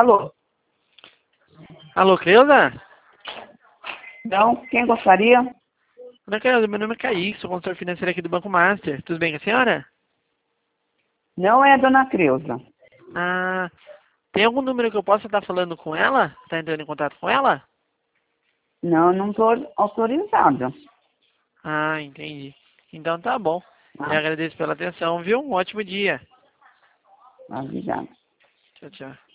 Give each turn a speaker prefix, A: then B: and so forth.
A: Alô?
B: Alô, Cleusa?
A: Não, quem gostaria?
B: Dona Cleusa, meu nome é Kaique, sou consultor financeiro aqui do Banco Master. Tudo bem com a senhora?
A: Não é a dona Creuza.
B: Ah, tem algum número que eu possa estar falando com ela? Tá entrando em contato com ela?
A: Não estou autorizada.
B: Ah, entendi. Então tá bom. Eu
A: Tá?
B: agradeço pela atenção, viu? Um ótimo dia.
A: Obrigada.
B: Tchau, tchau.